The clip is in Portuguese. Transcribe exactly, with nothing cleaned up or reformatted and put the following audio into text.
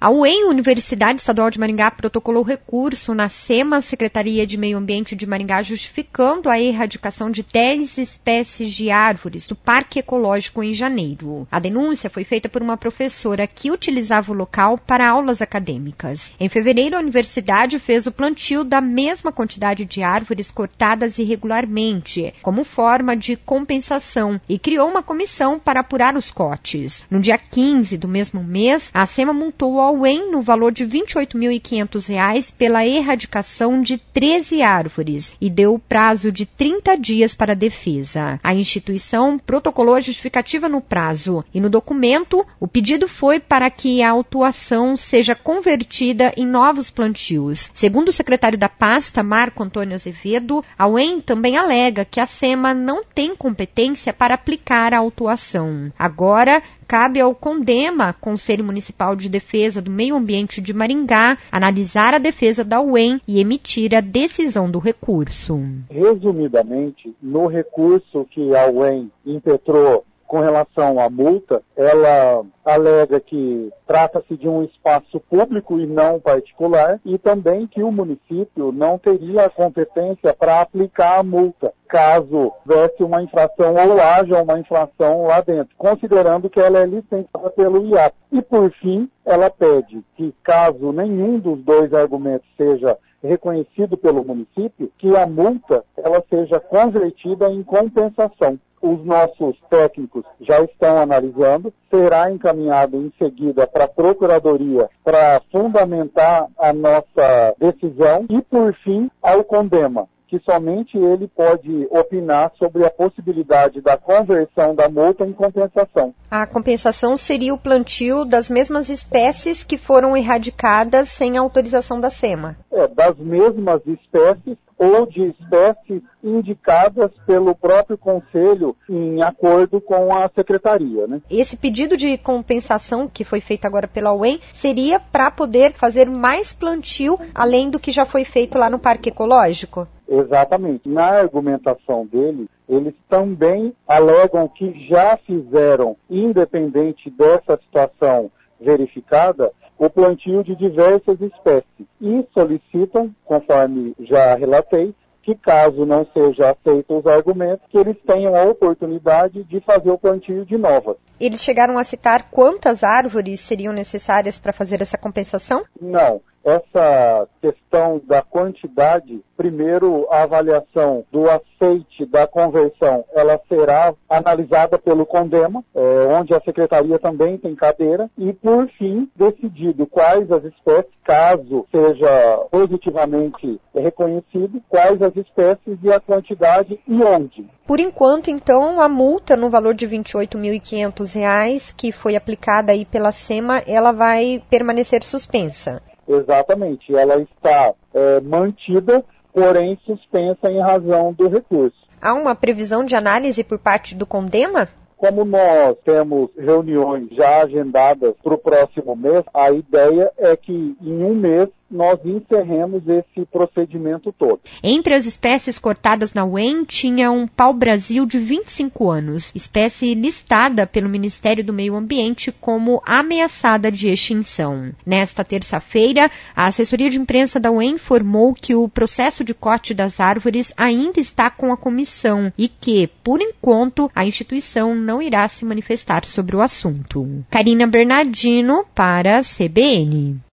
A U E M, Universidade Estadual de Maringá, protocolou recurso na SEMA, Secretaria de Meio Ambiente de Maringá, justificando a erradicação de dez espécies de árvores do Parque Ecológico em janeiro. A denúncia foi feita por uma professora que utilizava o local para aulas acadêmicas. Em fevereiro, a universidade fez o plantio da mesma quantidade de árvores cortadas irregularmente, como forma de compensação, e criou uma comissão para apurar os cortes. No dia quinze do mesmo mês, a SEMA multou a U E M no valor de vinte e oito mil e quinhentos reais pela erradicação de treze árvores e deu prazo de trinta dias para a defesa. A instituição protocolou a justificativa no prazo e no documento o pedido foi para que a autuação seja convertida em novos plantios. Segundo o secretário da pasta, Marco Antônio Azevedo, a U E M também alega que a SEMA não tem competência para aplicar a autuação. Agora, cabe ao CONDEMA, Conselho Municipal de Defesa do Meio Ambiente de Maringá, analisar a defesa da U E M e emitir a decisão do recurso. Resumidamente, no recurso que a U E M impetrou com relação à multa, ela alega que trata-se de um espaço público e não particular e também que o município não teria a competência para aplicar a multa, caso houvesse uma infração ou haja uma infração lá dentro, considerando que ela é licenciada pelo I A P. E, por fim, ela pede que, caso nenhum dos dois argumentos seja reconhecido pelo município, que a multa ela seja convertida em compensação. Os nossos técnicos já estão analisando, será encaminhado em seguida para a Procuradoria para fundamentar a nossa decisão e, por fim, ao CONDEMA, que somente ele pode opinar sobre a possibilidade da conversão da multa em compensação. A compensação seria o plantio das mesmas espécies que foram erradicadas sem autorização da SEMA. É, das mesmas espécies ou de espécies indicadas pelo próprio Conselho em acordo com a Secretaria, né? Esse pedido de compensação que foi feito agora pela U E M seria para poder fazer mais plantio além do que já foi feito lá no Parque Ecológico? Exatamente. Na argumentação dele, eles também alegam que já fizeram, independente dessa situação verificada, o plantio de diversas espécies e solicitam, conforme já relatei, que caso não seja aceito os argumentos, que eles tenham a oportunidade de fazer o plantio de novas. Eles chegaram a citar quantas árvores seriam necessárias para fazer essa compensação? Não. Essa questão da quantidade, primeiro a avaliação do aceite da conversão, ela será analisada pelo CONDEMA, é, onde a Secretaria também tem cadeira, e por fim, decidido quais as espécies, caso seja positivamente reconhecido, quais as espécies e a quantidade e onde. Por enquanto, então, a multa no valor de vinte e oito mil e quinhentos reais, que foi aplicada aí pela SEMA, ela vai permanecer suspensa. Exatamente, ela está é, mantida, porém suspensa em razão do recurso. Há uma previsão de análise por parte do CONDEMA? Como nós temos reuniões já agendadas para o próximo mês, a ideia é que em um mês nós encerremos esse procedimento todo. Entre as espécies cortadas na U E M tinha um pau-brasil de vinte e cinco anos, espécie listada pelo Ministério do Meio Ambiente como ameaçada de extinção. Nesta terça-feira, a assessoria de imprensa da U E M informou que o processo de corte das árvores ainda está com a comissão e que, por enquanto, a instituição não irá se manifestar sobre o assunto. Karina Bernardino para a C B N.